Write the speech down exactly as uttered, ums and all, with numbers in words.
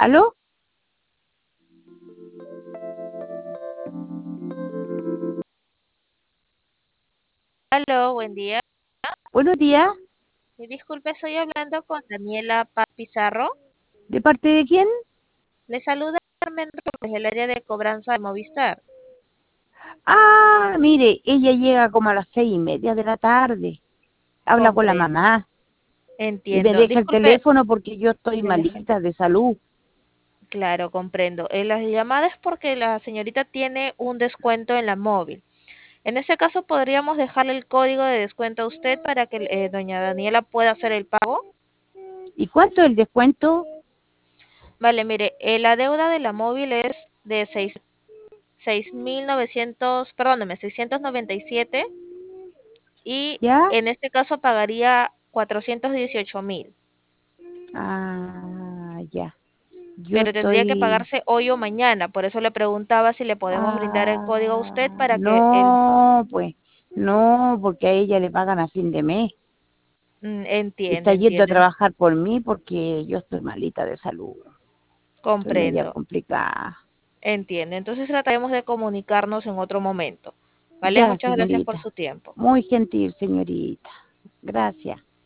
¿Aló? Aló, buen día. Buenos días. Eh, Disculpe, estoy hablando con Daniela Paz Pizarro. ¿De parte de quién? Le saluda Carmen desde el área de cobranza de Movistar. Ah, mire, ella llega como a las seis y media de la tarde. Habla con la Comprendo, mamá y me entiendo. deja el Disculpe, teléfono porque yo estoy le dejan. malita de salud. Claro, comprendo. Eh, la llamada es porque la señorita tiene un descuento en la móvil. En ese caso, podríamos dejarle el código de descuento a usted para que eh, doña Daniela pueda hacer el pago. ¿Y cuánto es el descuento? Vale, mire, eh, la deuda de la móvil es de seis, seis mil novecientos, perdóneme, seiscientos noventa y siete y ¿Ya? en este caso pagaría cuatrocientos dieciocho mil, Ah, ya. Yo pero tendría que estoy... pagarse hoy o mañana, por eso le preguntaba si le podemos brindar el código a usted Ah, para que él no, pues, no, porque a ella le pagan a fin de mes. mm, Y entienda, está yendo a entiende, trabajar por mí porque yo estoy malita de salud. Estoy media comprendo, complicada. entiende. Entonces trataremos de comunicarnos en otro momento, ¿vale? Ya, Muchas gracias por señorita. su tiempo. Muy gentil, señorita. Gracias.